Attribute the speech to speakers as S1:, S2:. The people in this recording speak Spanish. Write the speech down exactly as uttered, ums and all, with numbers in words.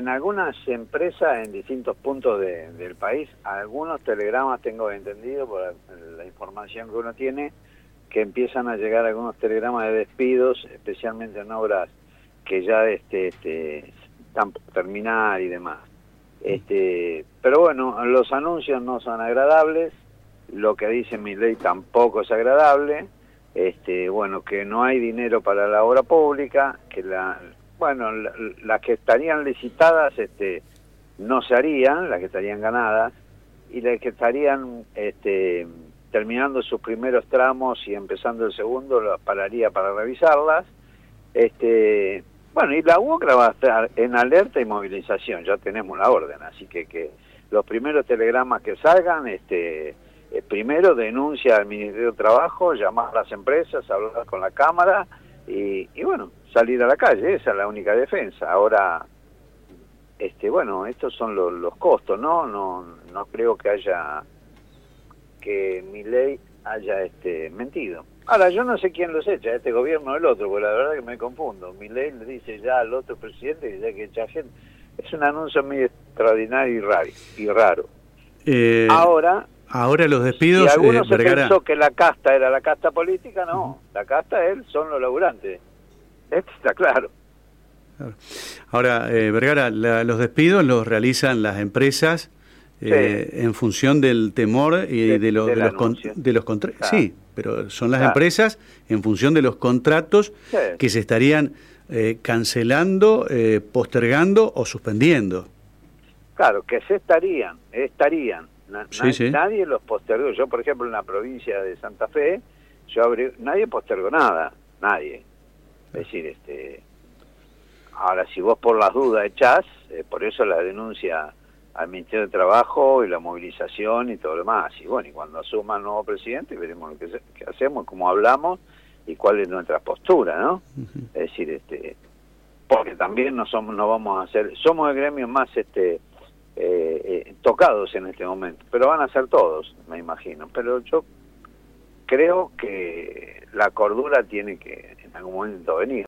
S1: en algunas empresas en distintos puntos de, del país, algunos telegramas, tengo entendido por la, la información que uno tiene, que empiezan a llegar algunos telegramas de despidos, especialmente en obras que ya este, este, están por terminar y demás. Este, pero bueno, los anuncios no son agradables, lo que dice Milei tampoco es agradable, este, bueno, que no hay dinero para la obra pública, que la, bueno, la, las que estarían licitadas, este, no se harían, las que estarían ganadas, y las que estarían, este, terminando sus primeros tramos y empezando el segundo, las pararía para revisarlas. Este, bueno, y la U O C R A va a estar en alerta y movilización, ya tenemos la orden, así que que los primeros telegramas que salgan, este, eh, primero denuncia al Ministerio de Trabajo, llamar a las empresas, hablar con la Cámara y, y bueno, salir a la calle, esa es la única defensa. Ahora, este, bueno, estos son los, los costos, ¿no? No, no creo que haya, que Milei haya este, mentido. Ahora, yo no sé quién los echa, este gobierno o el otro, porque la verdad que me confundo. Milei le dice ya al otro presidente que ya que echa gente. Es un anuncio muy extraordinario y raro. Y raro.
S2: Eh,
S1: ahora,
S2: ahora los despidos...
S1: Si alguno
S2: eh,
S1: se
S2: Vergara...
S1: pensó que la casta era la casta política, no. Uh-huh. La casta él son los laburantes. Esto está claro.
S2: Ahora, eh, Vergara, la, los despidos los realizan las empresas eh, sí. en función del temor y de, de, lo, de los con, de los contratos. Claro. Sí, pero son las claro. empresas en función de los contratos sí. que se estarían eh, cancelando, eh, postergando o suspendiendo.
S1: Claro, que se estarían, estarían. Na,
S2: sí,
S1: na,
S2: sí.
S1: Nadie los postergó. Yo, por ejemplo, en la provincia de Santa Fe, yo abrí, nadie postergó nada, nadie. Es decir, este... Ahora, si vos por las dudas echás, eh, por eso la denuncia al Ministerio de Trabajo y la movilización y todo lo demás. Y bueno, y cuando asuma el nuevo presidente, veremos lo que, se, que hacemos, cómo hablamos y cuál es nuestra postura, ¿no? Uh-huh. Es decir, este, porque también no somos, no vamos a hacer, somos el gremio más este eh, eh, tocados en este momento, pero van a ser todos, me imagino. Pero yo creo que la cordura tiene que en algún momento venir.